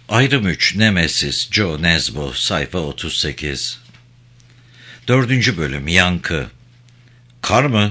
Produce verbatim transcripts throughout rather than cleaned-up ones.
Ayrım üç, Nemesis, Joe Nesbo, sayfa otuz sekiz. Dördüncü bölüm, Yankı. Kar mı?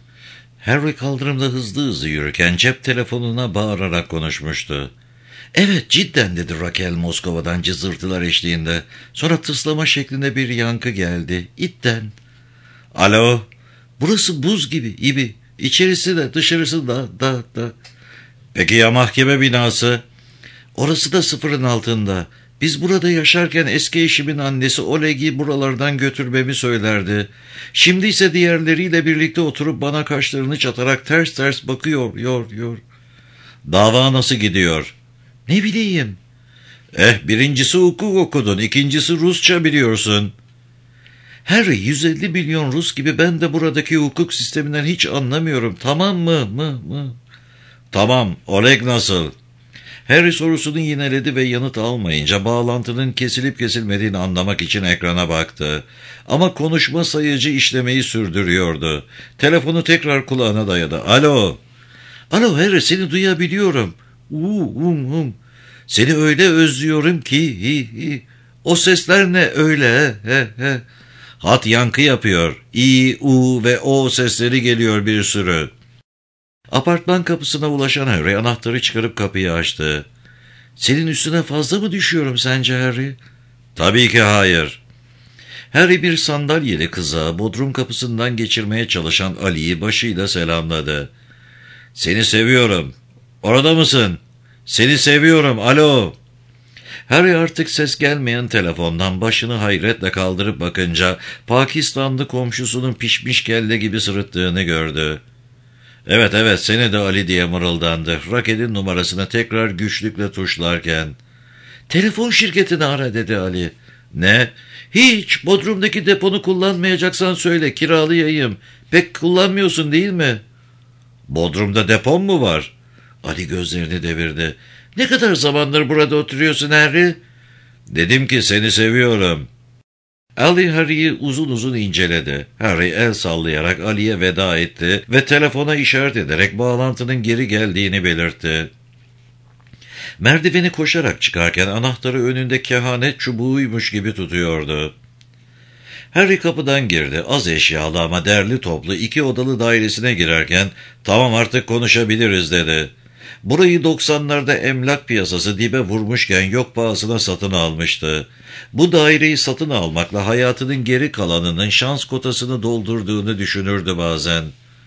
Harry kaldırımda hızlı hızlı yürürken cep telefonuna bağırarak konuşmuştu. Evet, cidden dedi Raquel Moskova'dan cızırtılar eşliğinde. Sonra tıslama şeklinde bir yankı geldi. İtten. Alo? Burası buz gibi, İbi. İçerisi de dışarısı da da da. Peki ya mahkeme binası? Orası da sıfırın altında. Biz burada yaşarken eski eşimin annesi Oleg'i buralardan götürmemi söylerdi. Şimdi ise diğerleriyle birlikte oturup bana kaşlarını çatarak ters ters bakıyor, yor, yor. Dava nasıl gidiyor? Ne bileyim. Eh, birincisi hukuk okudun, ikincisi Rusça biliyorsun. Harry, yüz elli milyon Rus gibi ben de buradaki hukuk sisteminden hiç anlamıyorum. Tamam mı, mı, mı? Tamam, Oleg nasıl? Harry sorusunu yineledi ve yanıt almayınca bağlantının kesilip kesilmediğini anlamak için ekrana baktı. Ama konuşma sayıcı işlemeyi sürdürüyordu. Telefonu tekrar kulağına dayadı. Alo. Alo Harry, seni duyabiliyorum. Uuu, um, um. Seni öyle özlüyorum ki. Hi, hi. O sesler ne öyle? He, he. Hat yankı yapıyor. İ, u ve o sesleri geliyor bir sürü. Apartman kapısına ulaşan Harry anahtarı çıkarıp kapıyı açtı. Senin üstüne fazla mı düşüyorum sence Harry? Tabii ki hayır. Harry bir sandalyeli kıza bodrum kapısından geçirmeye çalışan Ali'yi başıyla selamladı. Seni seviyorum. Orada mısın? Seni seviyorum. Alo. Harry artık ses gelmeyen telefondan başını hayretle kaldırıp bakınca Pakistanlı komşusunun pişmiş kelle gibi sırıttığını gördü. Evet evet, seni de Ali diye mırıldandı. Rakel'in numarasını tekrar güçlükle tuşlarken. Telefon şirketini ara dedi Ali. Ne? Hiç, bodrumdaki deponu kullanmayacaksan söyle, kiralayayım. Pek kullanmıyorsun değil mi? Bodrumda depon mu var? Ali gözlerini devirdi. Ne kadar zamandır burada oturuyorsun Harry? Dedim ki seni seviyorum. Ali Harry'i uzun uzun inceledi. Harry el sallayarak Ali'ye veda etti ve telefona işaret ederek bağlantının geri geldiğini belirtti. Merdiveni koşarak çıkarken anahtarı önünde kehanet çubuğuymuş gibi tutuyordu. Harry kapıdan girdi. Az eşyalı ama derli toplu iki odalı dairesine girerken "Tamam, artık konuşabiliriz" dedi. Burayı doksanlarda emlak piyasası dibe vurmuşken yok pahasına satın almıştı. Bu daireyi satın almakla hayatının geri kalanının şans kotasını doldurduğunu düşünürdü bazen.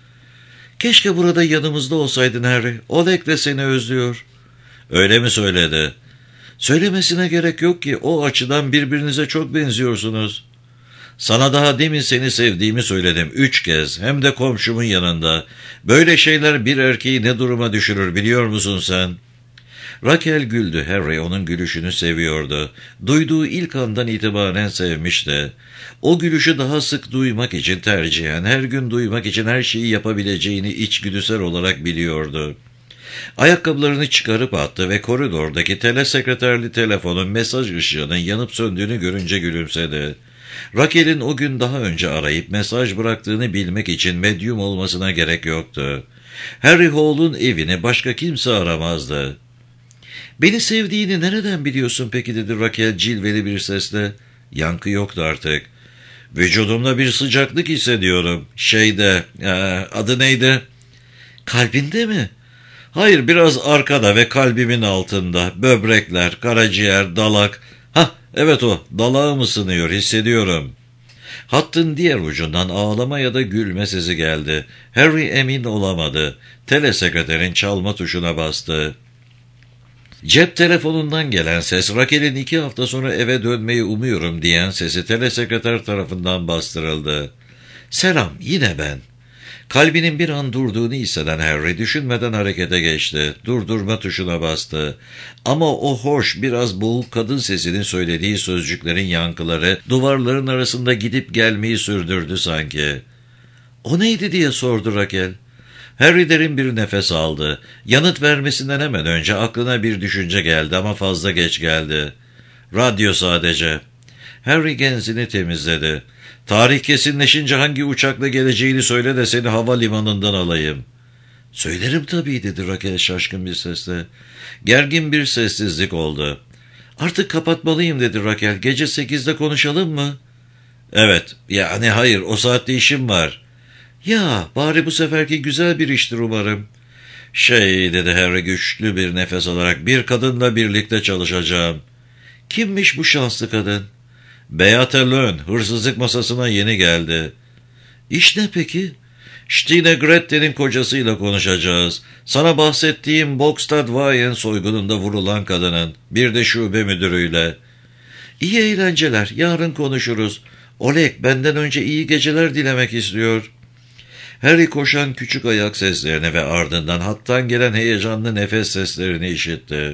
Keşke burada yanımızda olsaydın Harry. Oleg de seni özlüyor. Öyle mi söyledi? Söylemesine gerek yok ki, o açıdan birbirinize çok benziyorsunuz. Sana daha demin seni sevdiğimi söyledim. Üç kez, hem de komşumun yanında. Böyle şeyler bir erkeği ne duruma düşürür biliyor musun sen? Raquel güldü. Harry onun gülüşünü seviyordu. Duyduğu ilk andan itibaren sevmişti. O gülüşü daha sık duymak için tercihen, her gün duymak için her şeyi yapabileceğini içgüdüsel olarak biliyordu. Ayakkabılarını çıkarıp attı ve koridordaki telesekreterli telefonun mesaj ışığının yanıp söndüğünü görünce gülümsedi. Raquel'in o gün daha önce arayıp mesaj bıraktığını bilmek için medyum olmasına gerek yoktu. Harry Hall'un evini başka kimse aramazdı. "Beni sevdiğini nereden biliyorsun peki?" dedi Raquel cilveli bir sesle. Yankı yoktu artık. "Vücudumda bir sıcaklık hissediyorum. Şeyde, ee, adı neydi?" "Kalbinde mi?" "Hayır, biraz arkada ve kalbimin altında. Böbrekler, karaciğer, dalak. Hah, evet o, dalağım ısınıyor, hissediyorum." Hattın diğer ucundan ağlama ya da gülme sesi geldi. Harry emin olamadı. Telesekreterin çalma tuşuna bastı. Cep telefonundan gelen ses, Raquel'in iki hafta sonra eve dönmeyi umuyorum diyen sesi telesekreter tarafından bastırıldı. "Selam, yine ben." Kalbinin bir an durduğunu hisseden Harry düşünmeden harekete geçti. Durdurma tuşuna bastı. Ama o hoş, biraz boğuk kadın sesinin söylediği sözcüklerin yankıları duvarların arasında gidip gelmeyi sürdürdü sanki. "O neydi?" diye sordu Raquel. Harry derin bir nefes aldı. Yanıt vermesinden hemen önce aklına bir düşünce geldi ama fazla geç geldi. "Radyo sadece." Harry genzini temizledi. "Tarih kesinleşince hangi uçakla geleceğini söyle de seni havalimanından alayım." "Söylerim tabii" dedi Raquel şaşkın bir sesle. Gergin bir sessizlik oldu. Artık kapatmalıyım dedi Raquel. Gece sekizde konuşalım mı? Evet, yani hayır, o saatte işim var. Ya bari bu seferki güzel bir iştir umarım. Şey dedi Harry güçlü bir nefes alarak, bir kadınla birlikte çalışacağım. Kimmiş bu şanslı kadın? Beate Lön, hırsızlık masasına yeni geldi. İş ne peki? Stine Gretten'in kocasıyla konuşacağız. Sana bahsettiğim Bogstad Wayen soygununda vurulan kadının, bir de şube müdürüyle. İyi eğlenceler, yarın konuşuruz. Oleg benden önce iyi geceler dilemek istiyor. Harry koşan küçük ayak seslerini ve ardından hattan gelen heyecanlı nefes seslerini işitti.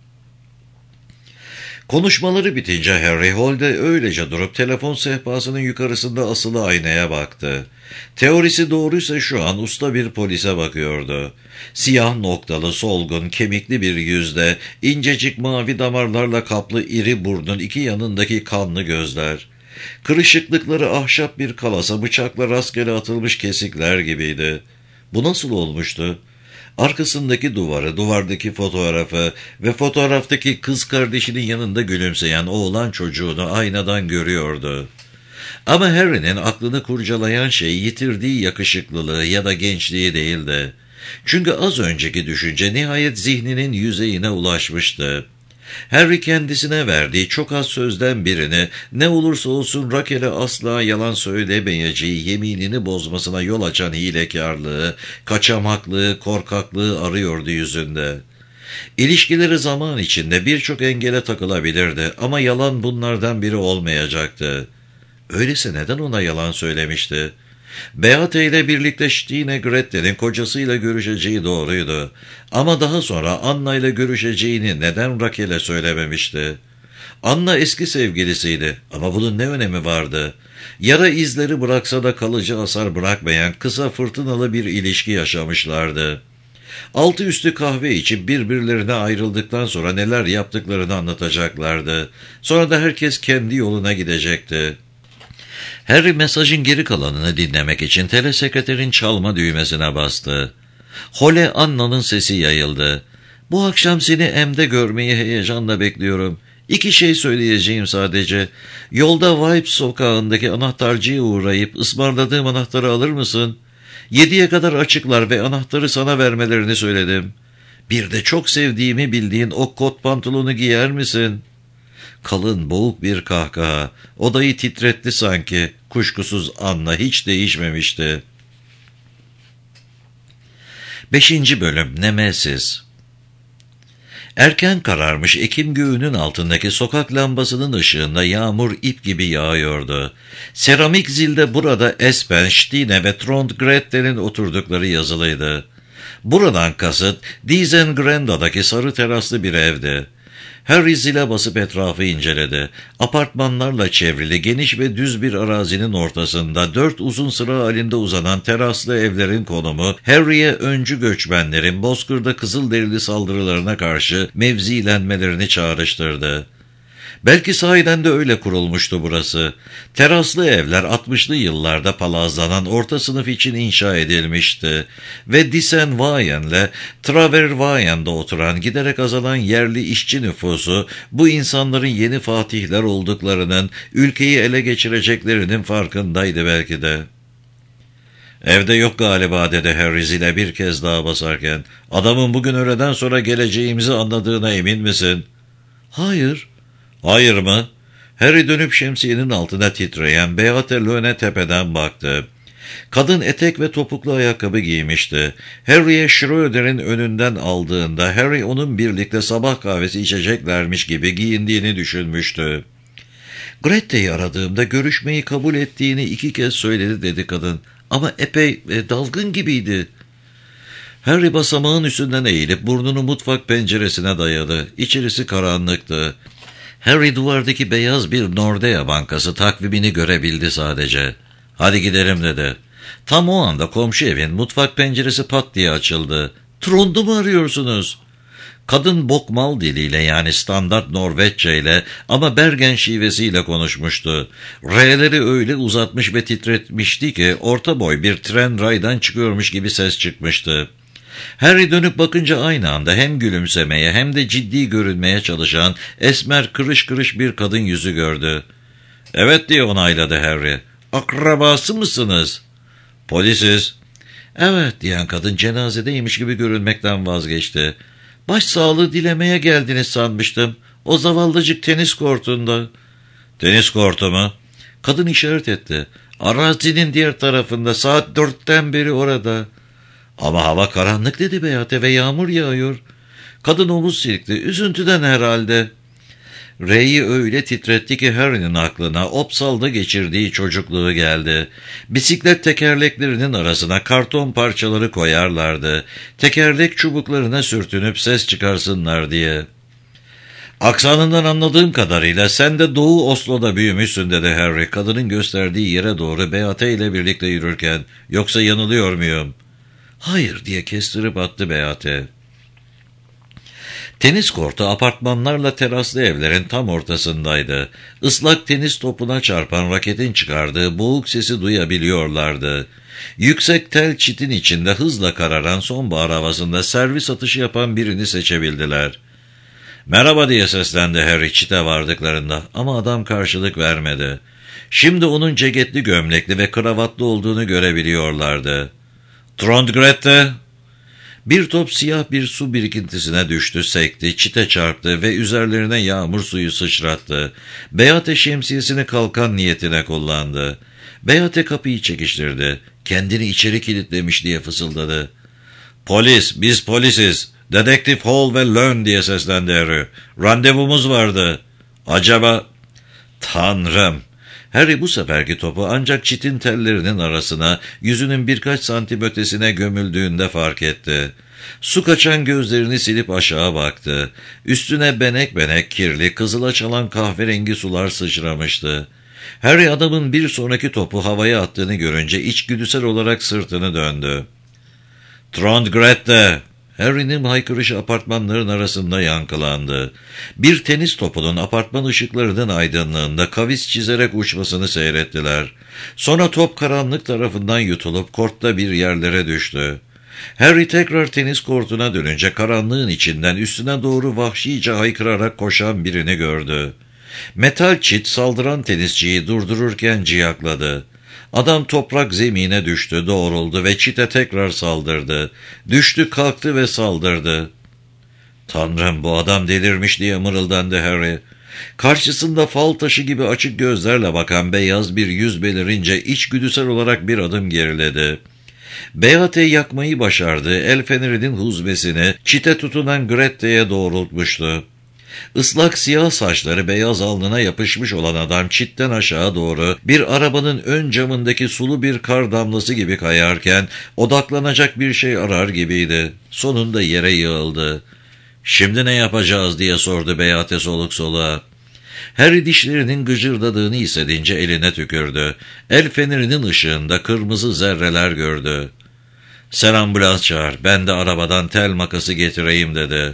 Konuşmaları bitince Harry holde öylece durup telefon sehpasının yukarısında asılı aynaya baktı. Teorisi doğruysa şu an usta bir polise bakıyordu. Siyah noktalı, solgun, kemikli bir yüzde, incecik mavi damarlarla kaplı iri burnun iki yanındaki kanlı gözler. Kırışıklıkları ahşap bir kalasa bıçakla rastgele atılmış kesikler gibiydi. Bu nasıl olmuştu? Arkasındaki duvarı, duvardaki fotoğrafı ve fotoğraftaki kız kardeşinin yanında gülümseyen oğlan çocuğunu aynadan görüyordu. Ama Harry'nin aklını kurcalayan şey yitirdiği yakışıklılığı ya da gençliği değildi. Çünkü az önceki düşünce nihayet zihninin yüzeyine ulaşmıştı. Harry kendisine verdiği çok az sözden birini, ne olursa olsun Raquel'e asla yalan söylemeyeceği yeminini bozmasına yol açan hilekarlığı, kaçamaklığı, korkaklığı arıyordu yüzünde. İlişkileri zaman içinde birçok engele takılabilirdi ama yalan bunlardan biri olmayacaktı. Öyleyse neden ona yalan söylemişti? Beate ile birlikte Stine Gretten'in kocasıyla görüşeceği doğruydu. Ama daha sonra Anna ile görüşeceğini neden Raquel'e söylememişti? Anna eski sevgilisiydi ama bunun ne önemi vardı? Yara izleri bıraksa da kalıcı hasar bırakmayan kısa fırtınalı bir ilişki yaşamışlardı. Altı üstü kahve içip birbirlerine ayrıldıktan sonra neler yaptıklarını anlatacaklardı. Sonra da herkes kendi yoluna gidecekti. Harry mesajın geri kalanını dinlemek için telesekreterin çalma düğmesine bastı. Hole Anna'nın sesi yayıldı. Bu akşam seni M'de görmeyi heyecanla bekliyorum. İki şey söyleyeceğim sadece. Yolda Vibes sokağındaki anahtarcıya uğrayıp ısmarladığım anahtarı alır mısın? Yediye kadar açıklar ve anahtarı sana vermelerini söyledim. Bir de çok sevdiğimi bildiğin o kot pantolonu giyer misin? Kalın, boğuk bir kahkaha. Odayı titretti sanki. Kuşkusuz Anna hiç değişmemişti. Beşinci bölüm Nemesis. Erken kararmış Ekim göğünün altındaki sokak lambasının ışığında yağmur ip gibi yağıyordu. Seramik zilde burada Espen, Stine ve Trond Gretten'in oturdukları yazılıydı. Buradan kasıt Dizengranda'daki sarı teraslı bir evdi. Harry zile basıp etrafı inceledi. Apartmanlarla çevrili geniş ve düz bir arazinin ortasında dört uzun sıra halinde uzanan teraslı evlerin konumu, Harry'e öncü göçmenlerin Bozkır'da Kızılderili saldırılarına karşı mevzilenmelerini çağrıştırdı. Belki sahiden de öyle kurulmuştu burası. Teraslı evler altmışlı yıllarda palazlanan orta sınıf için inşa edilmişti ve Disen Wayen'le Traver Wayen'de oturan giderek azalan yerli işçi nüfusu bu insanların yeni fatihler olduklarının, ülkeyi ele geçireceklerinin farkındaydı belki de. Evde yok galiba dedi Harry zile bir kez daha basarken. Adamın bugün öğleden sonra geleceğimizi anladığına emin misin? Hayır. Hayır mı? Harry dönüp şemsiyenin altına titreyen Beate Löne tepeden baktı. Kadın etek ve topuklu ayakkabı giymişti. Harry'e Schröder'in önünden aldığında Harry onun birlikte sabah kahvesi içeceklermiş gibi giyindiğini düşünmüştü. Grette'yi aradığımda görüşmeyi kabul ettiğini iki kez söyledi dedi kadın. Ama epey e, dalgın gibiydi. Harry basamağın üstünden eğilip burnunu mutfak penceresine dayadı. İçerisi karanlıktı. Harry duvardaki beyaz bir Nordea Bankası takvimini görebildi sadece. Hadi gidelim dedi. Tam o anda komşu evin mutfak penceresi pat diye açıldı. Trond'u mu arıyorsunuz? Kadın bokmal diliyle yani standart Norveççe ile ama Bergen şivesiyle konuşmuştu. R'leri öyle uzatmış ve titretmişti ki orta boy bir tren raydan çıkıyormuş gibi ses çıkmıştı. Harry dönüp bakınca aynı anda hem gülümsemeye hem de ciddi görünmeye çalışan esmer kırış kırış bir kadın yüzü gördü. "Evet," diye onayladı Harry. "Akrabası mısınız?" "Polisiz." "Evet," diyen kadın cenazedeymiş gibi görünmekten vazgeçti. "Başsağlığı dilemeye geldiniz sanmıştım. O zavallıcık tenis kortunda." "Tenis kortu mu?" Kadın işaret etti. "Arazinin diğer tarafında, saat dörtten beri orada." "Ama hava karanlık," dedi Beate, "ve yağmur yağıyor." Kadın omuz silkti. "Üzüntüden herhalde." R'yi öyle titretti ki Harry'nin aklına Opsal'da geçirdiği çocukluğu geldi. Bisiklet tekerleklerinin arasına karton parçaları koyarlardı. Tekerlek çubuklarına sürtünüp ses çıkarsınlar diye. "Aksanından anladığım kadarıyla sen de Doğu Oslo'da büyümüşsün," dedi Harry, kadının gösterdiği yere doğru Beate ile birlikte yürürken. "Yoksa yanılıyor muyum?" "Hayır," diye kestirip attı Beate. Tenis kortu apartmanlarla teraslı evlerin tam ortasındaydı. Islak tenis topuna çarpan raketin çıkardığı boğuk sesi duyabiliyorlardı. Yüksek tel çitin içinde hızla kararan sonbahar havasında servis atışı yapan birini seçebildiler. "Merhaba," diye seslendi Harry çite vardıklarında, ama adam karşılık vermedi. Şimdi onun ceketli gömlekli ve kravatlı olduğunu görebiliyorlardı. "Trondgrette!" Bir top siyah bir su birikintisine düştü, sekti, çite çarptı ve üzerlerine yağmur suyu sıçrattı. Beate şemsiyesini kalkan niyetine kullandı. Beate kapıyı çekiştirdi. "Kendini içeri kilitlemiş," diye fısıldadı. "Polis, biz polisiz. Dedektif Hall ve Learn," diye seslendi Harry. "Randevumuz vardı." "Acaba?" "Tanrım!" Harry bu seferki topu ancak çitin tellerinin arasına, yüzünün birkaç santim ötesine gömüldüğünde fark etti. Su kaçan gözlerini silip aşağı baktı. Üstüne benek benek kirli, kızıla çalan kahverengi sular sıçramıştı. Harry adamın bir sonraki topu havaya attığını görünce içgüdüsel olarak sırtını döndü. "Trondgrette!" Harry'nin haykırışı apartmanların arasında yankılandı. Bir tenis topunun apartman ışıklarının aydınlığında kavis çizerek uçmasını seyrettiler. Sonra top karanlık tarafından yutulup kortta bir yerlere düştü. Harry tekrar tenis kortuna dönünce karanlığın içinden üstüne doğru vahşice haykırarak koşan birini gördü. Metal çit saldıran tenisçiyi durdururken ciyakladı. Adam toprak zemine düştü, doğruldu ve çite tekrar saldırdı. Düştü, kalktı ve saldırdı. "Tanrım, bu adam delirmiş," diye mırıldandı Harry. Karşısında fal taşı gibi açık gözlerle bakan beyaz bir yüz belirince içgüdüsel olarak bir adım geriledi. Beate yakmayı başardı, el fenerinin huzmesini çite tutunan Grette'ye doğrultmuştu. Islak siyah saçları beyaz alnına yapışmış olan adam çitten aşağı doğru bir arabanın ön camındaki sulu bir kar damlası gibi kayarken odaklanacak bir şey arar gibiydi. Sonunda yere yığıldı. "Şimdi ne yapacağız?" diye sordu Beate soluk soluğa. Harry dişlerinin gıcırdadığını hissedince eline tükürdü. El fenerinin ışığında kırmızı zerreler gördü. "Sen ambulans çağır, ben de arabadan tel makası getireyim," dedi.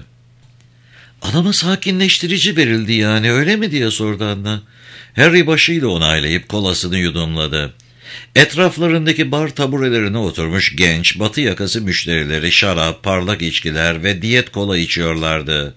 "Adama sakinleştirici verildi yani, öyle mi?" diye sordu Anna. Harry başıyla onaylayıp kolasını yudumladı. Etraflarındaki bar taburelerine oturmuş genç, batı yakası müşterileri şarap, parlak içkiler ve diyet kola içiyorlardı.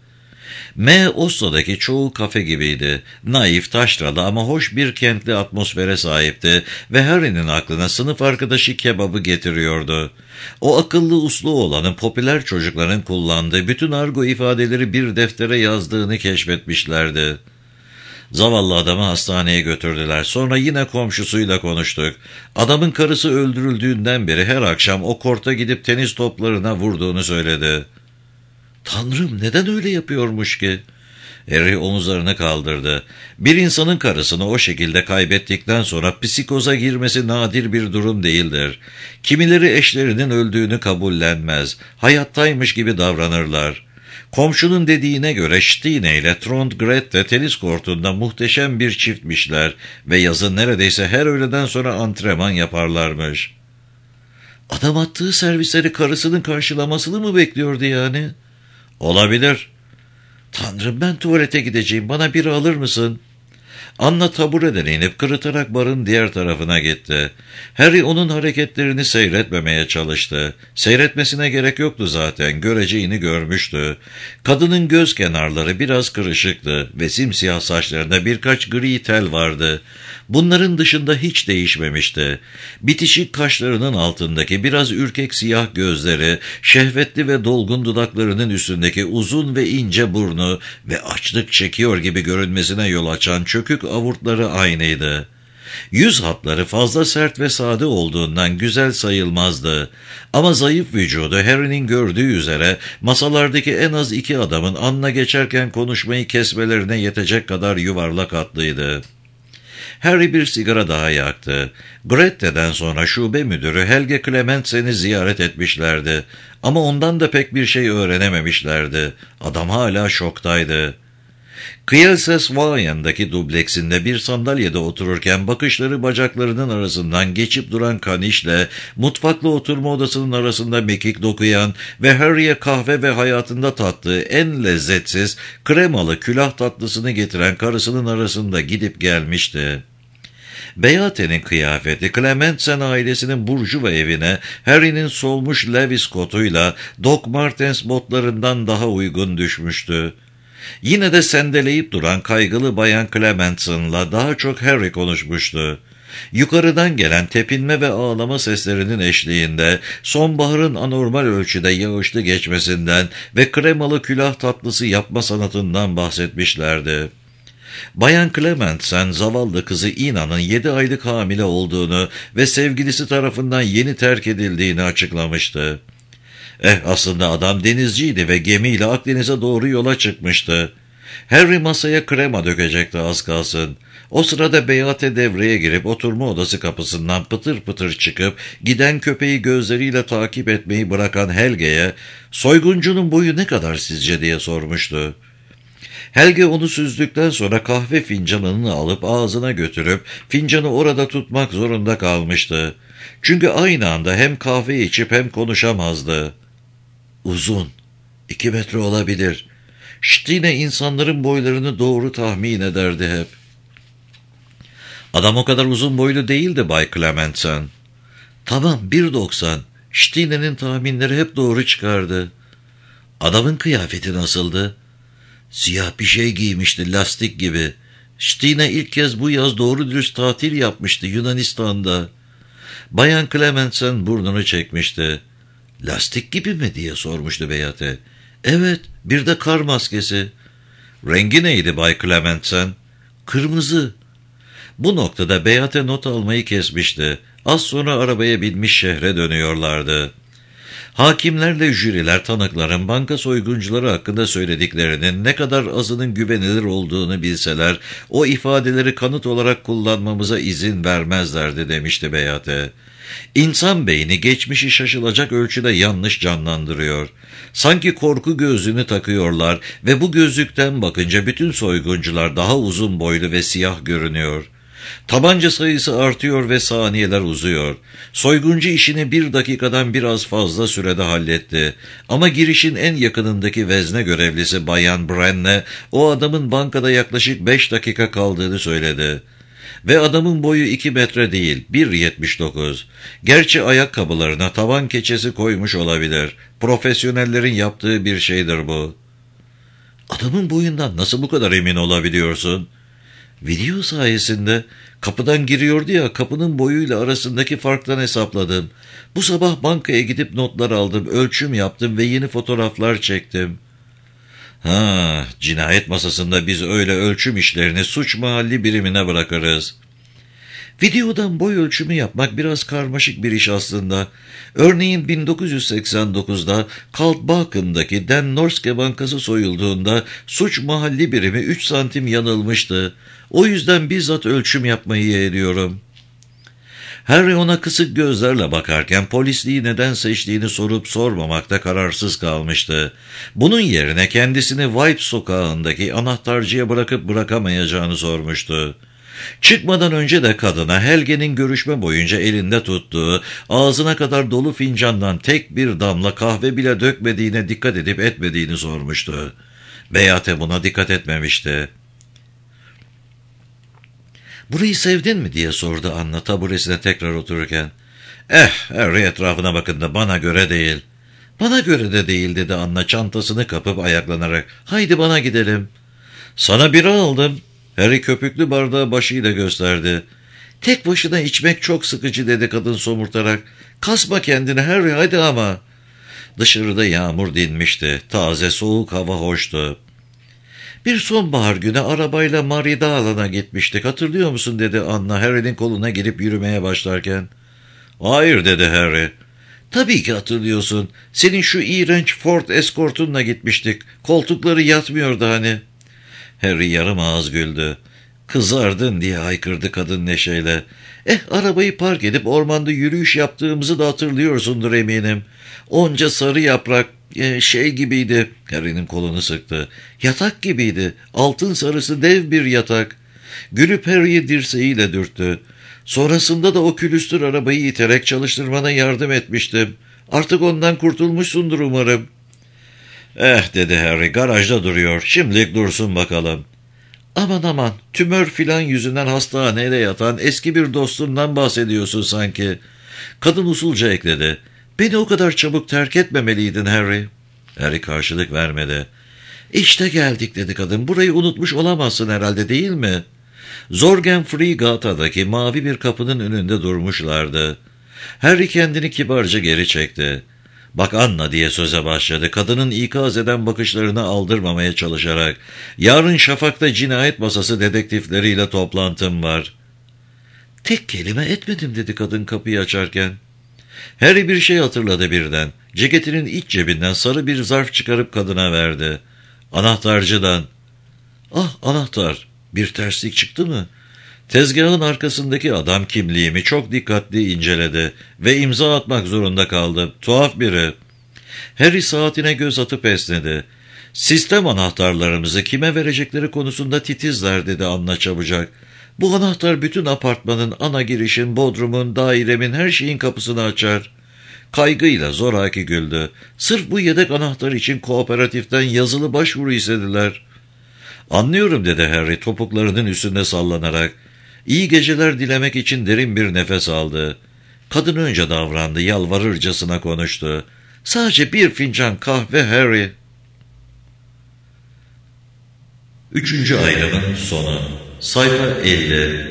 M. Oslo'daki çoğu kafe gibiydi. Naif, taşralı ama hoş bir kentli atmosfere sahipti ve Harry'nin aklına sınıf arkadaşı kebabı getiriyordu. O akıllı uslu olanın popüler çocukların kullandığı bütün argo ifadeleri bir deftere yazdığını keşfetmişlerdi. Zavallı adamı hastaneye götürdüler. Sonra yine komşusuyla konuştuk. Adamın karısı öldürüldüğünden beri her akşam o korta gidip tenis toplarına vurduğunu söyledi. "Tanrım, neden öyle yapıyormuş ki?" Harry omuzlarını kaldırdı. Bir insanın karısını o şekilde kaybettikten sonra psikoza girmesi nadir bir durum değildir. Kimileri eşlerinin öldüğünü kabullenmez, hayattaymış gibi davranırlar. Komşunun dediğine göre Stine ile Trondgrette tenis kortunda muhteşem bir çiftmişler ve yazın neredeyse her öğleden sonra antrenman yaparlarmış. "Adam attığı servisleri karısının karşılamasını mı bekliyordu yani?" "Olabilir." "Tanrım, ben tuvalete gideceğim, bana biri alır mısın?" Anna tabureden inip kırıtarak barın diğer tarafına gitti. Harry onun hareketlerini seyretmemeye çalıştı. Seyretmesine gerek yoktu zaten, göreceğini görmüştü. Kadının göz kenarları biraz kırışıktı ve simsiyah saçlarında birkaç gri tel vardı. Bunların dışında hiç değişmemişti. Bitişik kaşlarının altındaki biraz ürkek siyah gözleri, şehvetli ve dolgun dudaklarının üstündeki uzun ve ince burnu ve açlık çekiyor gibi görünmesine yol açan çökük avurtları aynıydı. Yüz hatları fazla sert ve sade olduğundan güzel sayılmazdı. Ama zayıf vücudu Harry'nin gördüğü üzere masalardaki en az iki adamın Anna geçerken konuşmayı kesmelerine yetecek kadar yuvarlak hatlıydı. Harry bir sigara daha yaktı. Grette'den sonra şube müdürü Helge Clementsen'i ziyaret etmişlerdi. Ama ondan da pek bir şey öğrenememişlerdi. Adam hala şoktaydı. Kielces-Vayen'daki dubleksinde bir sandalyede otururken bakışları bacaklarının arasından geçip duran kanişle mutfakla oturma odasının arasında mekik dokuyan ve Harry'e kahve ve hayatında tattığı en lezzetsiz kremalı külah tatlısını getiren karısının arasında gidip gelmişti. Beyate'nin kıyafeti Clementsen ailesinin burjuva evine Harry'nin solmuş Levis kotuyla Doc Martens botlarından daha uygun düşmüştü. Yine de sendeleyip duran kaygılı bayan Clementsen'la daha çok Harry konuşmuştu. Yukarıdan gelen tepinme ve ağlama seslerinin eşliğinde sonbaharın anormal ölçüde yağışlı geçmesinden ve kremalı külah tatlısı yapma sanatından bahsetmişlerdi. Bayan Clementsen zavallı kızı Ina'nın yedi aylık hamile olduğunu ve sevgilisi tarafından yeni terk edildiğini açıklamıştı. Eh aslında adam denizciydi ve gemiyle Akdeniz'e doğru yola çıkmıştı. Harry masaya krema dökecekti az kalsın. O sırada Beyate devreye girip oturma odası kapısından pıtır pıtır çıkıp giden köpeği gözleriyle takip etmeyi bırakan Helge'ye "Soyguncunun boyu ne kadar sizce?" diye sormuştu. Helge onu süzdükten sonra kahve fincanını alıp ağzına götürüp fincanı orada tutmak zorunda kalmıştı. Çünkü aynı anda hem kahve içip hem konuşamazdı. "Uzun, iki metre olabilir. Ştine insanların boylarını doğru tahmin ederdi hep." "Adam o kadar uzun boylu değildi Bay Clementsen." "Tamam, bir doksan. Ştine'nin tahminleri hep doğru çıkardı." "Adamın kıyafeti nasıldı?" "Siyah bir şey giymişti, lastik gibi. Ştine ilk kez bu yaz doğru dürüst tatil yapmıştı Yunanistan'da." Bayan Clementsen burnunu çekmişti. "Lastik gibi mi?" diye sormuştu Beyate. "Evet, bir de kar maskesi." "Rengi neydi Bay Clementsen?" "Kırmızı." Bu noktada Beyate not almayı kesmişti. Az sonra arabaya binmiş şehre dönüyorlardı. Hakimlerle jüriler tanıkların banka soyguncuları hakkında söylediklerinin ne kadar azının güvenilir olduğunu bilseler, o ifadeleri kanıt olarak kullanmamıza izin vermezlerdi demişti Beyate. İnsan beyni geçmişi şaşılacak ölçüde yanlış canlandırıyor. Sanki korku gözlüğünü takıyorlar ve bu gözlükten bakınca bütün soyguncular daha uzun boylu ve siyah görünüyor. Tabanca sayısı artıyor ve saniyeler uzuyor. Soyguncu işini bir dakikadan biraz fazla sürede halletti. Ama girişin en yakınındaki vezne görevlisi Bayan Brenne, o adamın bankada yaklaşık beş dakika kaldığını söyledi. Ve adamın boyu iki metre değil, bir yetmiş dokuz. Gerçi ayakkabılarına tavan keçesi koymuş olabilir. Profesyonellerin yaptığı bir şeydir bu. "Adamın boyundan nasıl bu kadar emin olabiliyorsun?" "Video sayesinde. Kapıdan giriyordu ya, kapının boyuyla arasındaki farktan hesapladım. Bu sabah bankaya gidip notlar aldım, ölçüm yaptım ve yeni fotoğraflar çektim." "Ha, cinayet masasında biz öyle ölçüm işlerini suç mahalli birimine bırakırız." Videodan boy ölçümü yapmak biraz karmaşık bir iş aslında. Örneğin bin dokuz yüz seksen dokuzda Kaltbaken'daki Den Norske Bankası soyulduğunda suç mahalli birimi üç santim yanılmıştı. O yüzden bizzat ölçüm yapmayı yeğliyorum. Harry ona kısık gözlerle bakarken polisliği neden seçtiğini sorup sormamakta kararsız kalmıştı. Bunun yerine kendisini White sokağındaki anahtarcıya bırakıp bırakamayacağını sormuştu. Çıkmadan önce de kadına Helge'nin görüşme boyunca elinde tuttuğu, ağzına kadar dolu fincandan tek bir damla kahve bile dökmediğine dikkat edip etmediğini sormuştu. Beyate buna dikkat etmemişti. "Burayı sevdin mi?" diye sordu Anna taburesine tekrar otururken. "Eh, Harry etrafına bakın bana göre değil." "Bana göre de değil," dedi Anna çantasını kapıp ayaklanarak. "Haydi bana gidelim." "Sana bira aldım." Harry köpüklü bardağı başıyla gösterdi. "Tek başına içmek çok sıkıcı," dedi kadın somurtarak. "Kasma kendini Harry, hadi ama." Dışarıda yağmur dinmişti. Taze soğuk hava hoştu. "Bir sonbahar günü arabayla Marie Dağlan'a gitmiştik. Hatırlıyor musun?" dedi Anna Harry'nin koluna girip yürümeye başlarken. "Hayır," dedi Harry. "Tabii ki hatırlıyorsun. Senin şu iğrenç Ford Escort'unla gitmiştik. Koltukları yatmıyordu hani." Harry yarım ağız güldü. "Kızardın," diye haykırdı kadın neşeyle. "Eh, arabayı park edip ormanda yürüyüş yaptığımızı da hatırlıyorsundur eminim. Onca sarı yaprak e, şey gibiydi." Harry'nin kolunu sıktı. "Yatak gibiydi. Altın sarısı dev bir yatak." Gülüp Harry'i dirseğiyle dürttü. "Sonrasında da o külüstür arabayı iterek çalıştırmana yardım etmiştim. Artık ondan kurtulmuşsundur umarım." "Eh," dedi Harry, "garajda duruyor. Şimdilik dursun bakalım." "Aman aman, tümör filan yüzünden hastanede yatan eski bir dostundan bahsediyorsun sanki." Kadın usulca ekledi. "Beni o kadar çabuk terk etmemeliydin Harry." Harry karşılık vermedi. "İşte geldik," dedi kadın. "Burayı unutmuş olamazsın herhalde, değil mi?" Zorgen Fregata'daki mavi bir kapının önünde durmuşlardı. Harry kendini kibarca geri çekti. "Bak Anna," diye söze başladı, kadının ikaz eden bakışlarını aldırmamaya çalışarak. "Yarın şafakta cinayet masası dedektifleriyle toplantım var." "Tek kelime etmedim," dedi kadın kapıyı açarken. Harry bir şey hatırladı birden. Ceketinin iç cebinden sarı bir zarf çıkarıp kadına verdi. "Anahtarcıdan." "Ah, anahtar. Bir terslik çıktı mı?" Tezgahın arkasındaki adam kimliğimi çok dikkatli inceledi ve imza atmak zorunda kaldı. Tuhaf biri. Harry saatine göz atıp esnedi. "Sistem anahtarlarımızı kime verecekleri konusunda titizler," dedi Anna çabucak. "Bu anahtar bütün apartmanın, ana girişin, bodrumun, dairemin, her şeyin kapısını açar." Kaygıyla zoraki güldü. "Sırf bu yedek anahtar için kooperatiften yazılı başvuru istediler." "Anlıyorum," dedi Harry topuklarının üstünde sallanarak. İyi geceler dilemek için derin bir nefes aldı. Kadın önce davrandı, yalvarırcasına konuştu. "Sadece bir fincan kahve Harry." Üçüncü ayrımın sonu. Sayfa elli.